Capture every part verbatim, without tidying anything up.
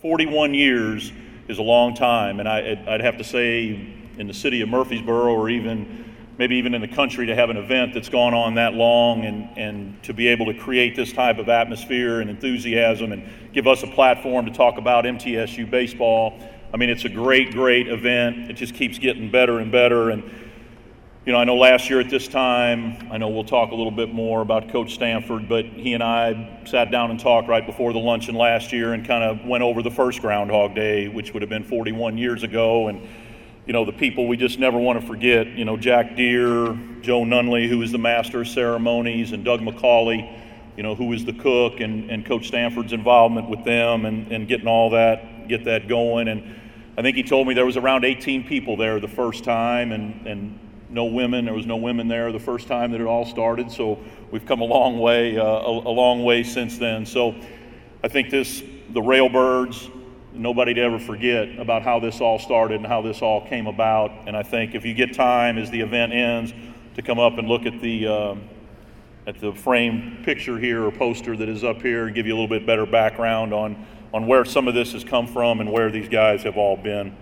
forty-one years is a long time, and I, I'd have to say in the city of Murfreesboro, or even maybe even in the country, to have an event that's gone on that long and, and to be able to create this type of atmosphere and enthusiasm and give us a platform to talk about M T S U baseball. I mean, it's a great, great event. It just keeps getting better and better. And, you know, I know last year at this time, I know we'll talk a little bit more about Coach Stanford, but he and I sat down and talked right before the luncheon last year and kind of went over the first Groundhog Day, which would have been forty-one years ago. And, you know, the people we just never want to forget, you know, Jack Deere, Joe Nunley, who was the master of ceremonies, and Doug McCauley, you know, who was the cook, and, and Coach Stanford's involvement with them and, and getting all that, get that going. And I think he told me there was around eighteen people there the first time, and, and no women. There was no women there the first time that it all started. So we've come a long way, uh, a, a long way since then. So I think this, the Railbirds, nobody to ever forget about how this all started and how this all came about. And I think if you get time as the event ends to come up and look at the um, at the framed picture here or poster that is up here and give you a little bit better background on on where some of this has come from and where these guys have all been.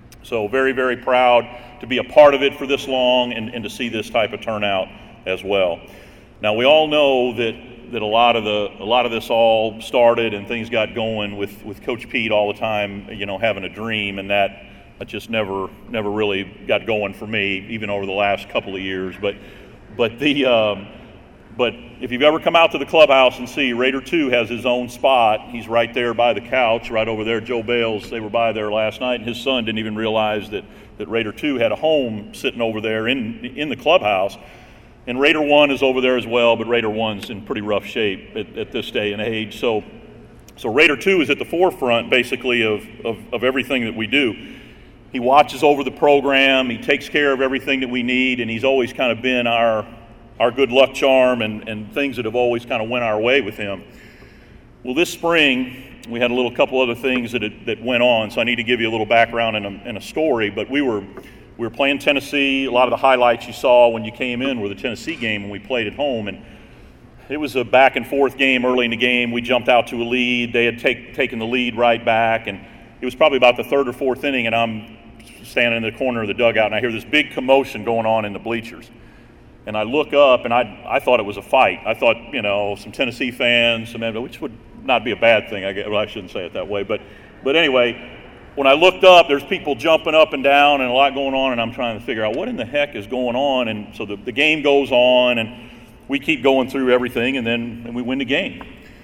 So very, very proud to be a part of it for this long and, and to see this type of turnout as well. Now, we all know that that a lot of the a lot of this all started and things got going with, with Coach Pete all the time, you know, having a dream, and that, that just never never really got going for me, even over the last couple of years. But but the um, but if you've ever come out to the clubhouse and see, Raider two has his own spot. He's right there by the couch, right over there. Joe Bales, they were by there last night, and his son didn't even realize that that Raider two had a home sitting over there in in the clubhouse. And Raider one is over there as well, but Raider one's in pretty rough shape at, at this day and age. So so Raider two is at the forefront, basically, of, of, of everything that we do. He watches over the program. He takes care of everything that we need, and he's always kind of been our our good luck charm and, and things that have always kind of went our way with him. Well, this spring, we had a little couple other things that had, that went on, so I need to give you a little background and a, and a story, but we were... We were playing Tennessee. A lot of the highlights you saw when you came in were the Tennessee game when we played at home. And it was a back and forth game early in the game. We jumped out to a lead. They had take, taken the lead right back. And it was probably about the third or fourth inning, and I'm standing in the corner of the dugout, and I hear this big commotion going on in the bleachers. And I look up, and I I thought it was a fight. I thought, you know, some Tennessee fans, some, which would not be a bad thing. I guess, well, I shouldn't say it that way. But but anyway, when I looked up, there's people jumping up and down and a lot going on, and I'm trying to figure out what in the heck is going on. And so the, the game goes on, and we keep going through everything, and then and we win the game.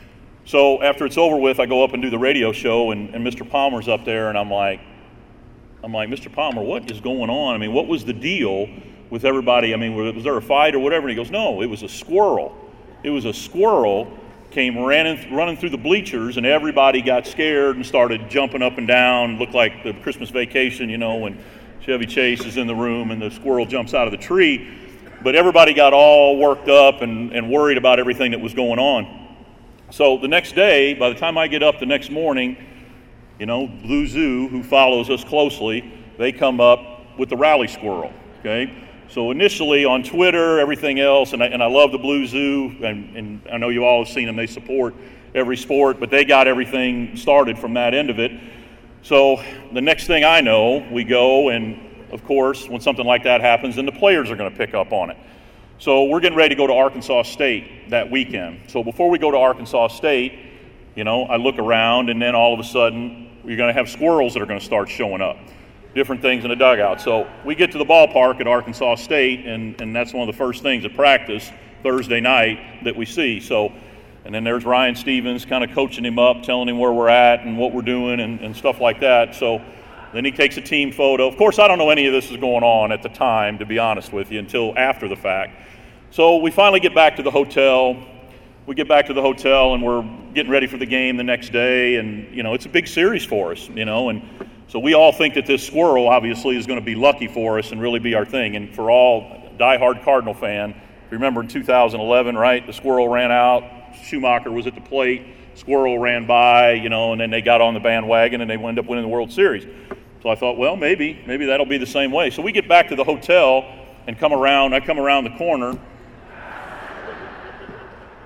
So after it's over with, I go up and do the radio show, and, and Mister Palmer's up there, and I'm like, I'm like, Mister Palmer, what is going on? I mean, what was the deal with everybody? I mean, was there a fight or whatever? And he goes, no, it was a squirrel. It was a squirrel came running, running through the bleachers, and everybody got scared and started jumping up and down. Looked like the Christmas Vacation, you know, when Chevy Chase is in the room and the squirrel jumps out of the tree. But everybody got all worked up and, and worried about everything that was going on. So the next day, by the time I get up the next morning, you know, Blue Zoo, who follows us closely, they come up with the rally squirrel, okay? So initially on Twitter, everything else, and I, and I love the Blue Zoo, and, and I know you all have seen them. They support every sport, but they got everything started from that end of it. So the next thing I know, we go, and of course, when something like that happens, then the players are going to pick up on it. So we're getting ready to go to Arkansas State that weekend. So before we go to Arkansas State, you know, I look around, and then all of a sudden, you're going to have squirrels that are going to start showing up. Different things in the dugout. So we get to the ballpark at Arkansas State, and, and that's one of the first things at practice Thursday night that we see. So, and then there's Ryan Stevens kind of coaching him up, telling him where we're at and what we're doing and, and stuff like that. So then he takes a team photo. Of course, I don't know any of this is going on at the time, to be honest with you, until after the fact. So we finally get back to the hotel. We get back to the hotel, and we're getting ready for the game the next day. And, you know, it's a big series for us, you know, and so we all think that this squirrel, obviously, is going to be lucky for us and really be our thing. And for all diehard Cardinal fan, remember in two thousand eleven, right, the squirrel ran out, Schumacher was at the plate, squirrel ran by, you know, and then they got on the bandwagon and they wound up winning the World Series. So I thought, well, maybe, maybe that'll be the same way. So we get back to the hotel and come around, I come around the corner,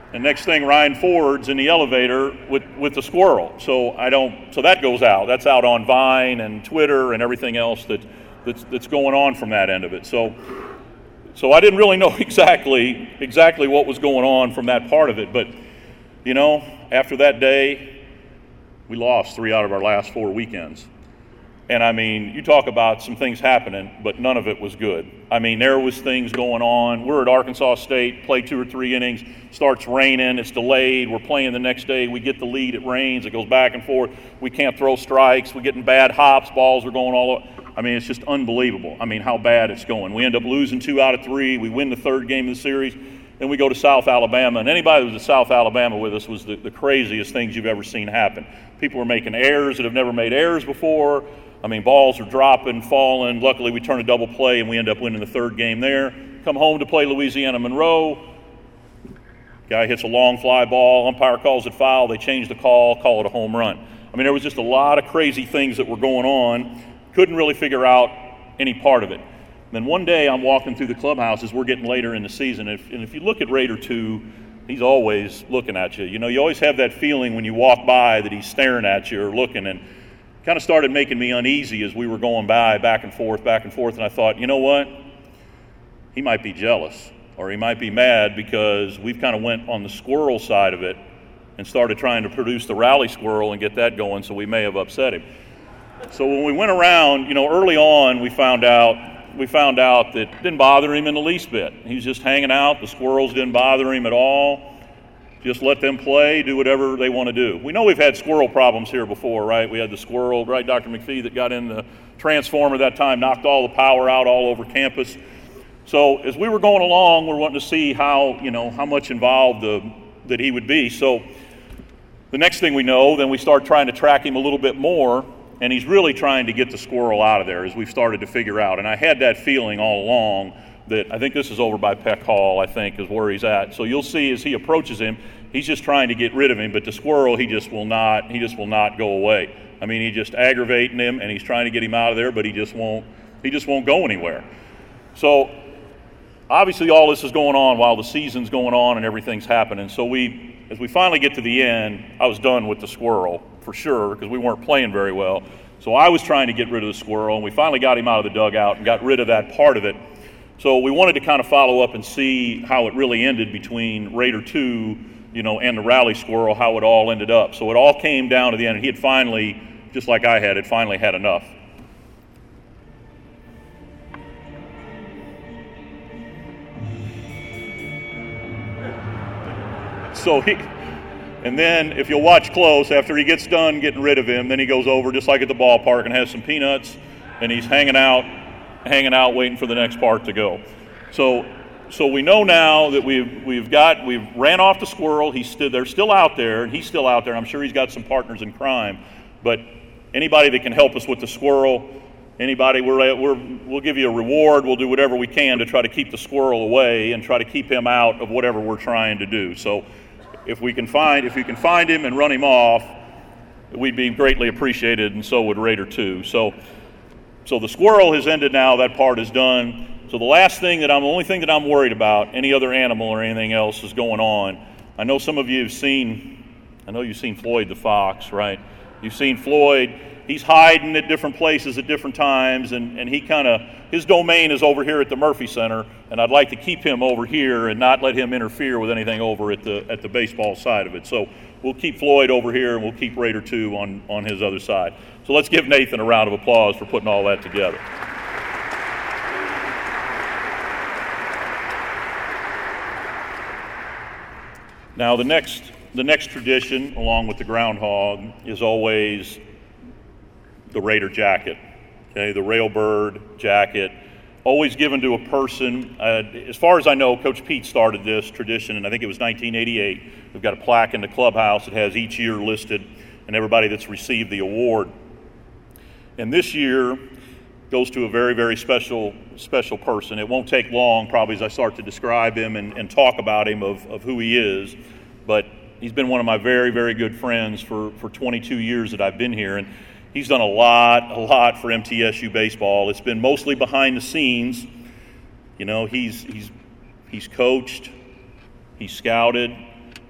And next thing, Ryan Ford's in the elevator with, with the squirrel. So I don't. So that goes out. That's out on Vine and Twitter and everything else that that's, that's going on from that end of it. So so I didn't really know exactly exactly what was going on from that part of it. But you know, after that day, we lost three out of our last four weekends. And I mean, you talk about some things happening, but none of it was good. I mean, there was things going on. We're at Arkansas State, play two or three innings, starts raining, it's delayed, we're playing the next day, we get the lead, it rains, it goes back and forth, we can't throw strikes, we're getting bad hops, balls are going all over. I mean, it's just unbelievable. I mean, how bad it's going. We end up losing two out of three, we win the third game of the series, then we go to South Alabama, and anybody that was at South Alabama with us was the, the craziest things you've ever seen happen. People were making errors that have never made errors before. I mean, balls are dropping, falling. Luckily, we turn a double play, and we end up winning the third game there. Come home to play Louisiana Monroe. Guy hits a long fly ball. Umpire calls it foul. They change the call, call it a home run. I mean, there was just a lot of crazy things that were going on. Couldn't really figure out any part of it. And then one day, I'm walking through the clubhouse as we're getting later in the season. If, and if you look at Raider two, he's always looking at you. You know, you always have that feeling when you walk by that he's staring at you or looking, and kind of started making me uneasy as we were going by, back and forth, back and forth, and I thought, you know what? He might be jealous, or he might be mad because we've kind of went on the squirrel side of it and started trying to produce the rally squirrel and get that going, so we may have upset him. So when we went around, you know, early on, we found out we found out that it didn't bother him in the least bit. He was just hanging out. The squirrels didn't bother him at all. Just let them play, do whatever they want to do. We know we've had squirrel problems here before, right? We had the squirrel, right, Doctor McPhee, that got in the transformer that time, knocked all the power out all over campus. So as we were going along, we're wanting to see how, you know, how much involved uh, that he would be. So the next thing we know, then we start trying to track him a little bit more, and he's really trying to get the squirrel out of there as we've started to figure out. And I had that feeling all along that I think this is over by Peck Hall, I think, is where he's at. So you'll see as he approaches him, he's just trying to get rid of him, but the squirrel, he just will not, he just will not go away. I mean, he's just aggravating him, and he's trying to get him out of there, but he just won't, he just won't go anywhere. So obviously all this is going on while the season's going on and everything's happening. So we, as we finally get to the end, I was done with the squirrel for sure because we weren't playing very well. So I was trying to get rid of the squirrel, and we finally got him out of the dugout and got rid of that part of it. So we wanted to kind of follow up and see how it really ended between Raider two, you know, and the rally squirrel, how it all ended up. So it all came down to the end, and he had finally, just like I had, had finally had enough. So he, and then if you'll watch close, after he gets done getting rid of him, then he goes over just like at the ballpark and has some peanuts, and he's hanging out, hanging out, waiting for the next part to go. So, so we know now that we've we've got we've ran off the squirrel. He's still they're still out there, and he's still out there. I'm sure he's got some partners in crime, but anybody that can help us with the squirrel, anybody, we're, we're we'll give you a reward. We'll do whatever we can to try to keep the squirrel away and try to keep him out of whatever we're trying to do. So, if we can find if you can find him and run him off, we'd be greatly appreciated, and so would Raider two. So. So the squirrel has ended now, that part is done. So the last thing that I'm, the only thing that I'm worried about, any other animal or anything else is going on. I know some of you have seen, I know you've seen Floyd the fox, right? You've seen Floyd, he's hiding at different places at different times, and, and he kind of, his domain is over here at the Murphy Center, and I'd like to keep him over here and not let him interfere with anything over at the at the baseball side of it. So we'll keep Floyd over here, and we'll keep Raider two on, on his other side. So let's give Nathan a round of applause for putting all that together. Now the next the next tradition, along with the groundhog, is always the Raider jacket. Okay, the Railbird jacket, always given to a person. Uh, as far as I know, Coach Pete started this tradition, and I think it was nineteen eighty-eight. We've got a plaque in the clubhouse that has each year listed and everybody that's received the award. And this year goes to a very, very special special person. It won't take long, probably, as I start to describe him and, and talk about him of, of who he is. But he's been one of my very, very good friends for, for twenty-two years that I've been here. And he's done a lot, a lot for M T S U baseball. It's been mostly behind the scenes. You know, he's he's he's coached, he's scouted,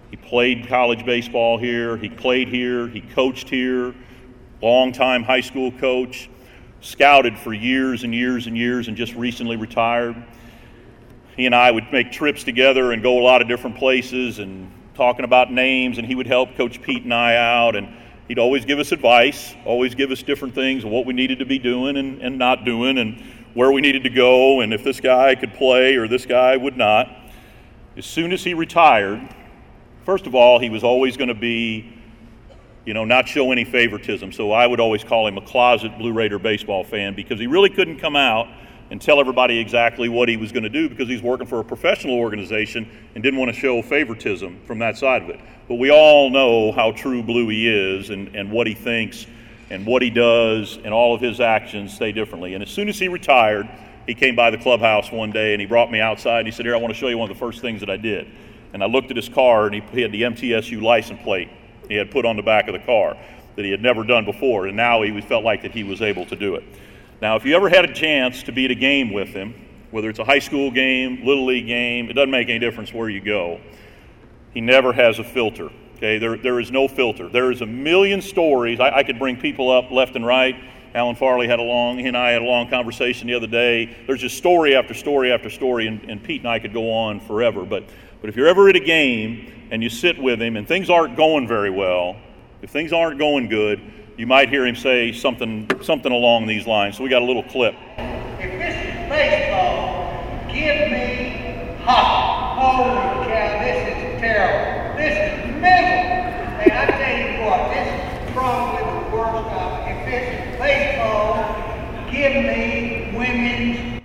He played college baseball here. He played here. He coached here. Long-time high school coach. Scouted for years and years and years and just recently retired. He and I would make trips together and go a lot of different places and talking about names, and he would help Coach Pete and I out, and he'd always give us advice, always give us different things of what we needed to be doing and, and not doing and where we needed to go and if this guy could play or this guy would not. As soon as he retired, first of all, he was always going to be, you know, not show any favoritism. So I would always call him a closet Blue Raider baseball fan because he really couldn't come out and tell everybody exactly what he was going to do because he's working for a professional organization and didn't want to show favoritism from that side of it. But we all know how true blue he is and, and what he thinks and what he does and all of his actions stay differently. And as soon as he retired, he came by the clubhouse one day and he brought me outside and he said, "Here, I want to show you one of the first things that I did." And I looked at his car and he, he had the M T S U license plate he had put on the back of the car that he had never done before, and now he felt like that he was able to do it. Now, if you ever had a chance to be at a game with him, whether it's a high school game, little league game, it doesn't make any difference where you go. He never has a filter. Okay, there there is no filter. There is a million stories. I, I could bring people up left and right. Alan Farley had a long, he and I had a long conversation the other day. There's just story after story after story, and, and Pete and I could go on forever. But but if you're ever at a game and you sit with him and things aren't going very well, if things aren't going good, you might hear him say something something along these lines. So we got a little clip. If this is baseball, give me hockey. Holy cow, this is terrible. This is miserable. Hey, I tell you what, this is probably the worst of it. If this is baseball, give me women's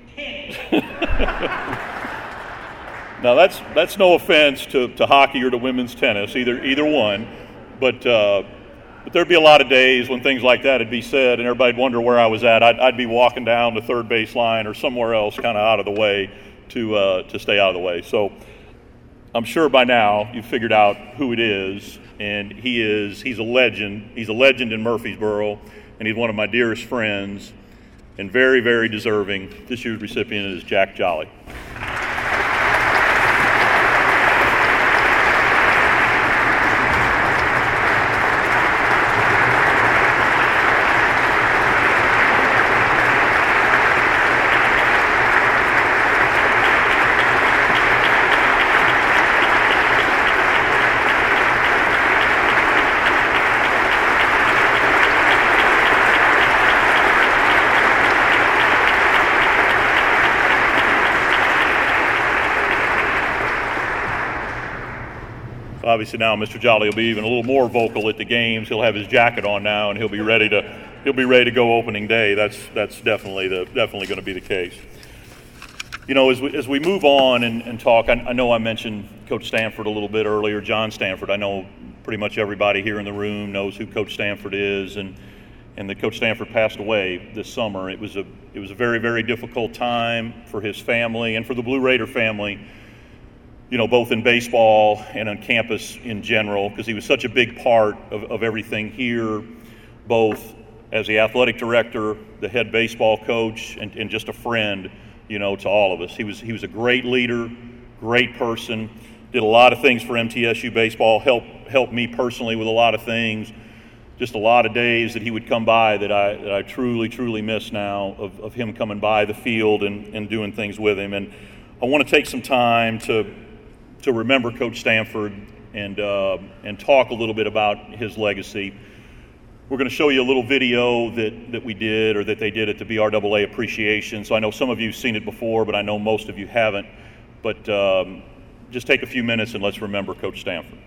tennis. Now that's that's no offense to, to hockey or to women's tennis, either either one, but uh, but there'd be a lot of days when things like that would be said, and everybody'd wonder where I was at. I'd, I'd be walking down the third base line or somewhere else, kind of out of the way, to uh, to stay out of the way. So I'm sure by now you've figured out who it is, and he is he's a legend. He's a legend in Murfreesboro, and he's one of my dearest friends, and very very deserving. This year's recipient is Jack Jolly. Obviously now Mister Jolly will be even a little more vocal at the games. He'll have his jacket on now, and he'll be ready to he'll be ready to go opening day. That's that's definitely the definitely going to be the case. You know, as we as we move on and, and talk, I, I know I mentioned Coach Stanford a little bit earlier. John Stanford. I know pretty much everybody here in the room knows who Coach Stanford is, and and that Coach Stanford passed away this summer. It was a it was a very very difficult time for his family and for the Blue Raider family. You know, both in baseball and on campus in general, because he was such a big part of, of everything here, both as the athletic director, the head baseball coach, and, and just a friend, you know, to all of us. He was he was a great leader, great person, did a lot of things for M T S U baseball, helped helped me personally with a lot of things. Just a lot of days that he would come by that I that I truly, truly miss now of, of him coming by the field and, and doing things with him. And I want to take some time to to remember Coach Stanford and uh, and talk a little bit about his legacy. We're going to show you a little video that, that we did or that they did at the B R A A Appreciation. So I know some of you have seen it before, but I know most of you haven't. But um, just take a few minutes and let's remember Coach Stanford.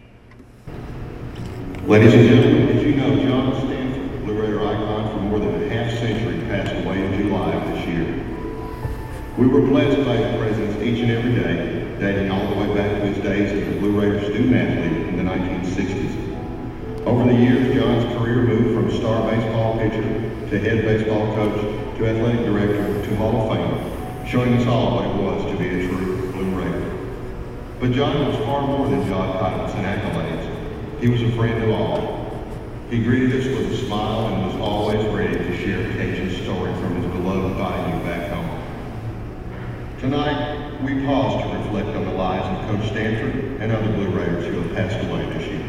Ladies and gentlemen, as you know, John Stanford, Blue Raider icon for more than a half century, passed away in July of this year. We were blessed by his presence each and every day, dating all the way back to his days as a Blue Raider student athlete in the nineteen sixties. Over the years, John's career moved from star baseball pitcher to head baseball coach to athletic director to Hall of Famer, showing us all what it was to be a true Blue Raider. But John was far more than job titles and accolades. He was a friend to all. He greeted us with a smile and was always ready to share Cage's story from his beloved Bayou back home. Tonight, we pause to reflect on the lives of Coach Stanford and other Blue Raiders parents who have passed away this year.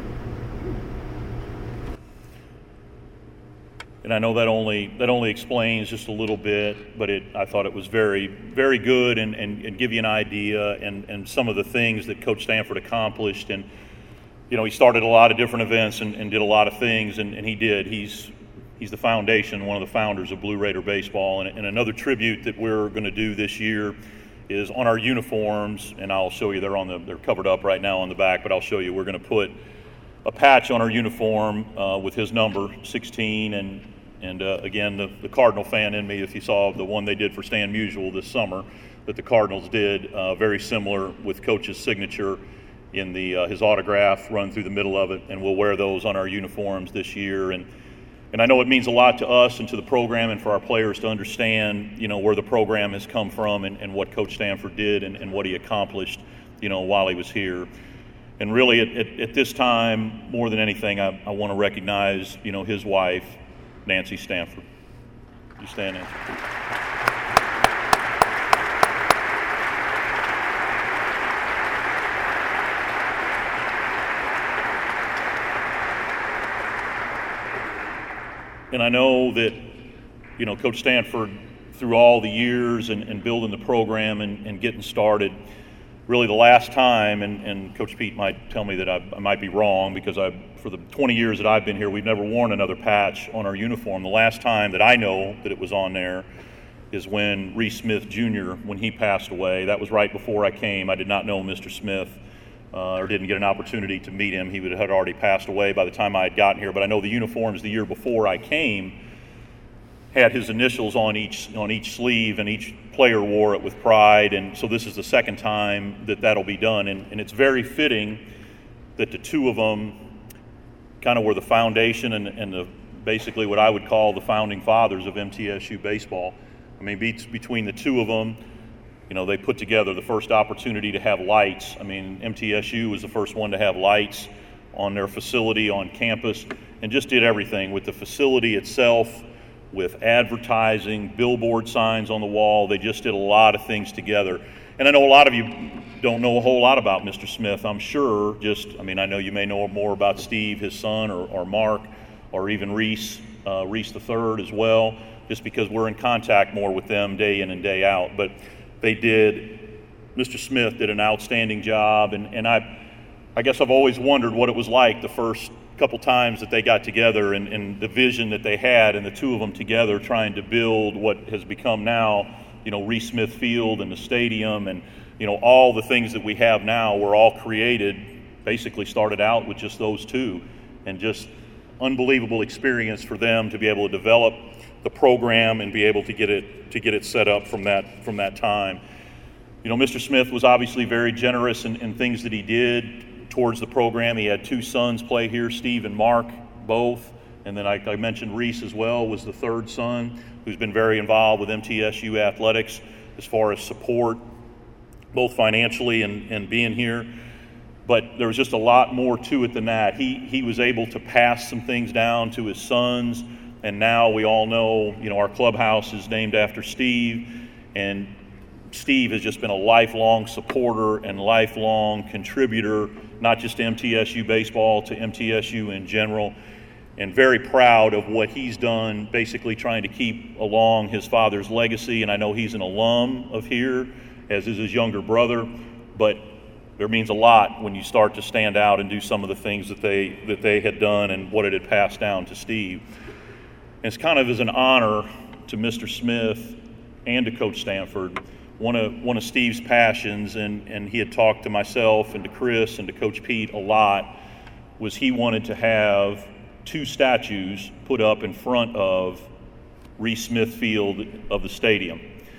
And I know that only that only explains just a little bit, but it I thought it was very, very good and, and, and give you an idea and, and some of the things that Coach Stanford accomplished. And, you know, he started a lot of different events and, and did a lot of things, and, and he did. He's he's the foundation, one of the founders of Blue Raider baseball. And, and another tribute that we're going to do this year is on our uniforms, and I'll show you, they're on the they're covered up right now on the back, but I'll show you, we're going to put a patch on our uniform uh, with his number, sixteen, and And uh, again, the, the Cardinal fan in me, if you saw the one they did for Stan Musial this summer, that the Cardinals did, uh, very similar with Coach's signature in the uh, his autograph run through the middle of it, and we'll wear those on our uniforms this year. And and I know it means a lot to us and to the program and for our players to understand, you know, where the program has come from and, and what Coach Stanford did and, and what he accomplished, you know, while he was here. And really, at, at, at this time, more than anything, I, I want to recognize, you know, his wife, Nancy Stanford. You stand, Nancy. And I know that, you know, Coach Stanford, through all the years and, and building the program and, and getting started, really the last time, and, and Coach Pete might tell me that I, I might be wrong, because I, for the twenty years that I've been here, we've never worn another patch on our uniform. The last time that I know that it was on there is when Reese Smith Junior, when he passed away. That was right before I came. I did not know Mister Smith uh, or didn't get an opportunity to meet him. He would, had already passed away by the time I had gotten here. But I know the uniforms the year before I came had his initials on each on each sleeve, and each player wore it with pride. And so this is the second time that that'll be done. And, and it's very fitting that the two of them kind of were the foundation and, and the, basically what I would call the founding fathers of M T S U baseball. I mean, be, between the two of them, you know, they put together the first opportunity to have lights. I mean, M T S U was the first one to have lights on their facility on campus, and just did everything with the facility itself, with advertising, billboard signs on the wall. They just did a lot of things together. And I know a lot of you don't know a whole lot about Mister Smith, I'm sure. Just, I mean, I know you may know more about Steve, his son, or, or Mark, or even Reese, uh, Reese the third as well, just because we're in contact more with them day in and day out. But they did, Mister Smith did an outstanding job, and, and I, I guess I've always wondered what it was like the first couple times that they got together, and, and the vision that they had, and the two of them together trying to build what has become now, you know, Reese Smith Field and the stadium, and, you know, all the things that we have now were all created, basically started out with just those two, and just unbelievable experience for them to be able to develop the program and be able to get it to get it set up from that from that time. You know, Mister Smith was obviously very generous in, in things that he did towards the program. He had two sons play here, Steve and Mark, both. And then I, I mentioned Reese as well, was the third son, who's been very involved with M T S U athletics as far as support, both financially and, and being here. But there was just a lot more to it than that. He he was able to pass some things down to his sons, and now we all know, you know, our clubhouse is named after Steve, and Steve has just been a lifelong supporter and lifelong contributor, not just to M T S U baseball, to M T S U in general, and very proud of what he's done, basically trying to keep along his father's legacy. And I know he's an alum of here, as is his younger brother, but there means a lot when you start to stand out and do some of the things that they that they had done and what it had passed down to Steve. And it's kind of as an honor to Mister Smith and to Coach Stanford. One of one of Steve's passions, and, and he had talked to myself and to Chris and to Coach Pete a lot, was he wanted to have two statues put up in front of Reese Smith Field of the stadium.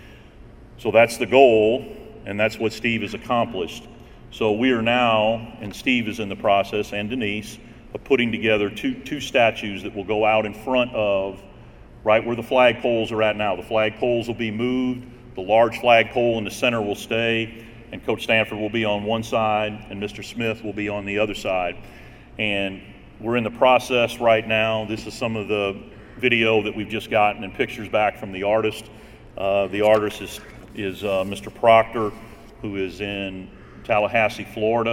So that's the goal, and that's what Steve has accomplished. So we are now, and Steve is in the process, and Denise, of putting together two two statues that will go out in front of, right where the flag poles are at now. The flag poles will be moved, the large flag pole in the center will stay, and Coach Stanford will be on one side, and Mister Smith will be on the other side. And we're in the process right now. This is some of the video that we've just gotten and pictures back from the artist. Uh, the artist is, is uh, Mister Proctor, who is in Tallahassee, Florida,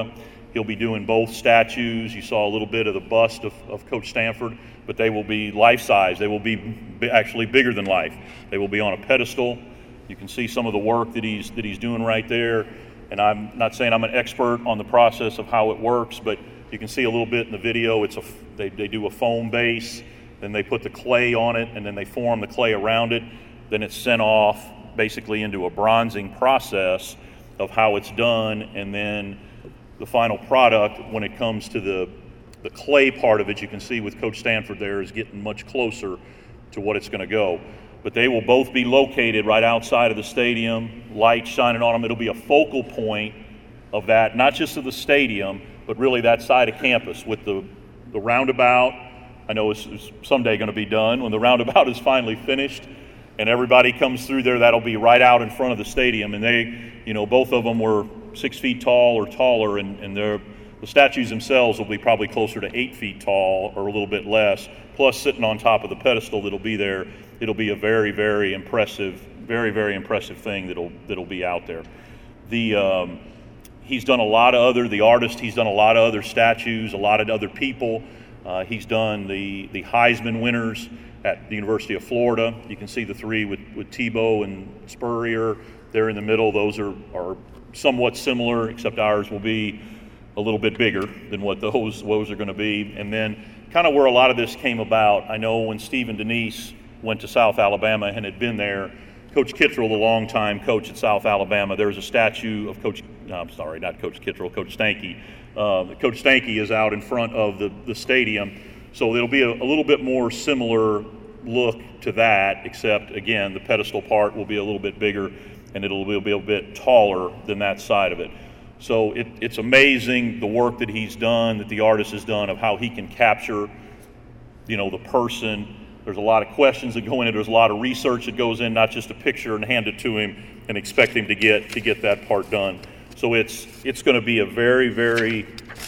He'll be doing both statues. You saw a little bit of the bust of, of Coach Stanford, but they will be life-size. They will be, be actually bigger than life. They will be on a pedestal. You can see some of the work that he's that he's doing right there. And I'm not saying I'm an expert on the process of how it works, but you can see a little bit in the video. It's a they, they do a foam base, then they put the clay on it, and then they form the clay around it. Then it's sent off basically into a bronzing process of how it's done, and then the final product, when it comes to the the clay part of it, you can see with Coach Stanford there is getting much closer to what it's going to go. But they will both be located right outside of the stadium, lights shining on them. It'll be a focal point of that, not just of the stadium, but really that side of campus with the, the roundabout. I know it's, it's someday going to be done. When the roundabout is finally finished and everybody comes through there, that'll be right out in front of the stadium. And they, you know, both of them were six feet tall or taller, and, and they're, the statues themselves will be probably closer to eight feet tall or a little bit less, plus sitting on top of the pedestal that'll be there. It'll be a very, very impressive, very, very impressive thing that'll that'll be out there. The um, he's done a lot of other, the artist, he's done a lot of other statues, a lot of other people. Uh, he's done the, the Heisman winners at the University of Florida. You can see the three with, with Tebow and Spurrier. They're in the middle. Those are, are somewhat similar, except ours will be a little bit bigger than what those, those are going to be. And then kind of where a lot of this came about, I know when Steve and Denise went to South Alabama and had been there, Coach Kittrell, the longtime coach at South Alabama, there was a statue of Coach, no, I'm sorry, not Coach Kittrell, Coach Stanky. Uh, Coach Stanky is out in front of the, the stadium. So it'll be a, a little bit more similar look to that, except, again, the pedestal part will be a little bit bigger and it'll be a bit taller than that side of it. So it, it's amazing the work that he's done, that the artist has done, of how he can capture, you know, the person. There's a lot of questions that go in it. There's a lot of research that goes in, not just a picture and hand it to him and expect him to get to get that part done. So it's it's going to be a very, very,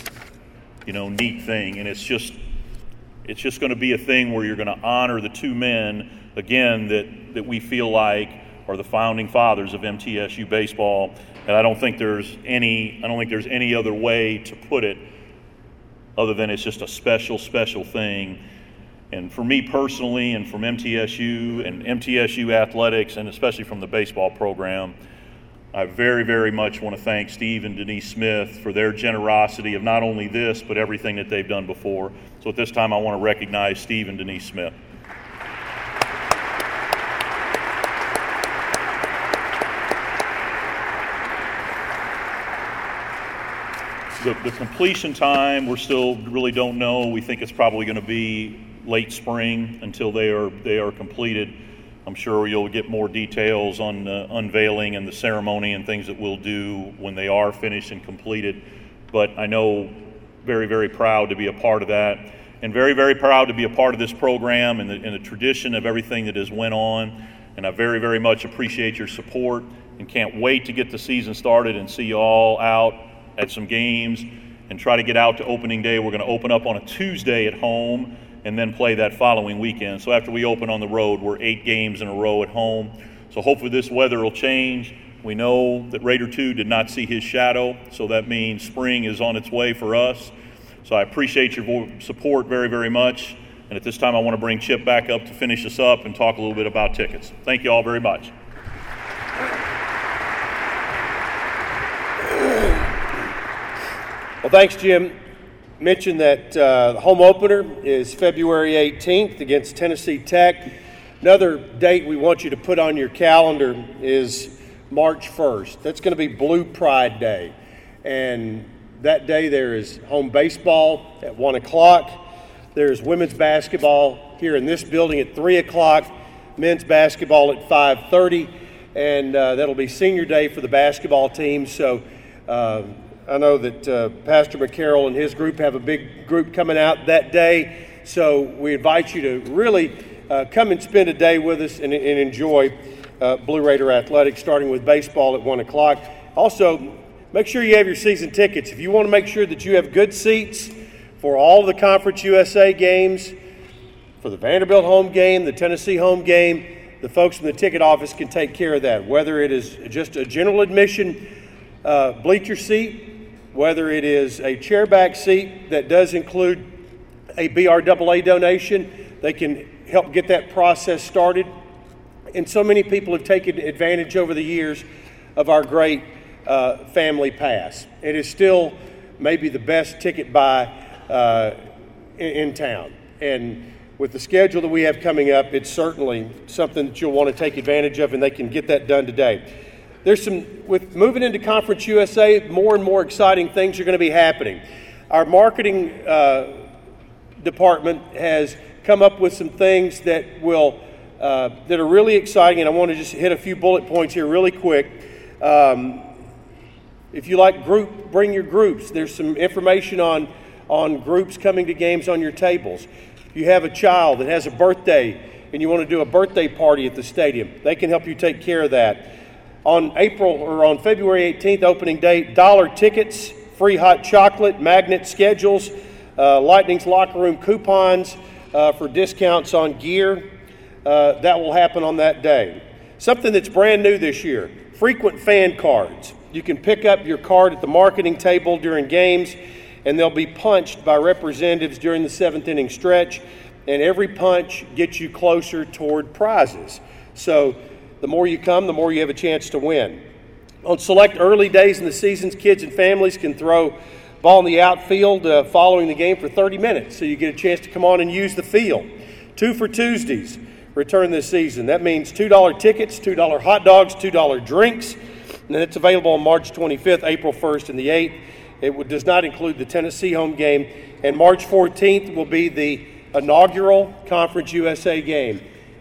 you know, neat thing, and it's just it's just going to be a thing where you're going to honor the two men again that that we feel like are the founding fathers of M T S U baseball. And I don't think there's any I don't think there's any other way to put it other than it's just a special, special thing. And for me personally, and from M T S U and M T S U athletics, and especially from the baseball program, I very, very much want to thank Steve and Denise Smith for their generosity of not only this, but everything that they've done before. So at this time, I want to recognize Steve and Denise Smith. The, the completion time, we're still really don't know. We think it's probably going to be late spring until they are they are completed. I'm sure you'll get more details on the unveiling and the ceremony and things that we'll do when they are finished and completed. But I know very, very proud to be a part of that, and very, very proud to be a part of this program and the, and the tradition of everything that has went on. And I very, very much appreciate your support and can't wait to get the season started and see you all out at some games and try to get out to opening day. We're going to open up on a Tuesday at home and then play that following weekend. So after we open on the road, we're eight games in a row at home. So hopefully this weather will change. We know that Raider two did not see his shadow, so that means spring is on its way for us. So I appreciate your support very, very much. And at this time, I want to bring Chip back up to finish us up and talk a little bit about tickets. Thank you all very much. Well, thanks, Jim. Mentioned that uh, the home opener is February eighteenth against Tennessee Tech. Another date we want you to put on your calendar is March first. That's going to be Blue Pride Day. And that day there is home baseball at one o'clock. There's women's basketball here in this building at three o'clock, men's basketball at five thirty, and uh, that'll be senior day for the basketball team. So uh, I know that uh, Pastor McCarroll and his group have a big group coming out that day. So we invite you to really uh, come and spend a day with us and, and enjoy uh, Blue Raider athletics, starting with baseball at one o'clock. Also, make sure you have your season tickets. If you want to make sure that you have good seats for all the Conference U S A games, for the Vanderbilt home game, the Tennessee home game, the folks from the ticket office can take care of that. Whether it is just a general admission uh, bleacher seat, whether it is a chairback seat that does include a B R A A donation. They can help get that process started. And so many people have taken advantage over the years of our great uh, family pass. It is still maybe the best ticket buy uh, in, in town. And with the schedule that we have coming up, it's certainly something that you'll want to take advantage of, and they can get that done today. There's some, with moving into Conference U S A, more and more exciting things are going to be happening. Our marketing uh, department has come up with some things that will, uh, that are really exciting, and I want to just hit a few bullet points here really quick. Um, if you like group, bring your groups. There's some information on, on groups coming to games on your tables. If you have a child that has a birthday and you want to do a birthday party at the stadium, they can help you take care of that. On April or on February eighteenth, opening day, dollar tickets, free hot chocolate, magnet schedules, uh, Lightning's locker room coupons uh, for discounts on gear. Uh, that will happen on that day. Something that's brand new this year, frequent fan cards. You can pick up your card at the marketing table during games, and they'll be punched by representatives during the seventh inning stretch, and every punch gets you closer toward prizes. So the more you come, the more you have a chance to win. On select early days in the seasons, kids and families can throw ball in the outfield uh, following the game for thirty minutes, so you get a chance to come on and use the field. Two for Tuesdays return this season. That means two dollar tickets, two dollar hot dogs, two dollar drinks, and it's available on March twenty-fifth, April first, and the eighth. It does not include the Tennessee home game, and March fourteenth will be the inaugural Conference U S A game.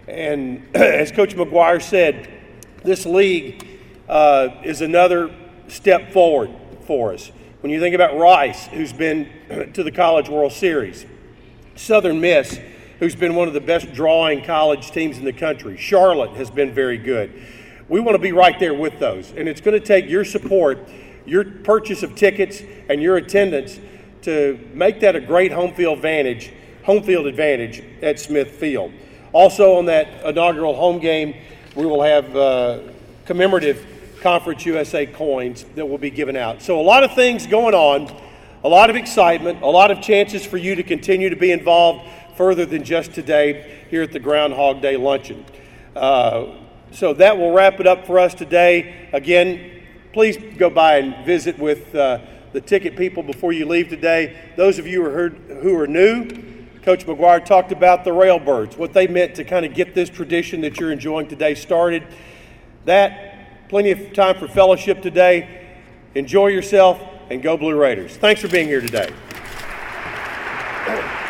And as Coach McGuire said, this league uh, is another step forward for us. When you think about Rice, who's been to the College World Series, Southern Miss, who's been one of the best drawing college teams in the country, Charlotte has been very good. We want to be right there with those, and it's going to take your support, your purchase of tickets, and your attendance to make that a great home field advantage, home field advantage at Smith Field. Also on that inaugural home game, we will have uh, commemorative Conference U S A coins that will be given out. So a lot of things going on, a lot of excitement, a lot of chances for you to continue to be involved further than just today here at the Groundhog Day Luncheon. Uh, so that will wrap it up for us today. Again, please go by and visit with uh, the ticket people before you leave today. Those of you who are, heard, who are new, Coach McGuire talked about the Railbirds, what they meant to kind of get this tradition that you're enjoying today started. That, plenty of time for fellowship today. Enjoy yourself and go Blue Raiders. Thanks for being here today.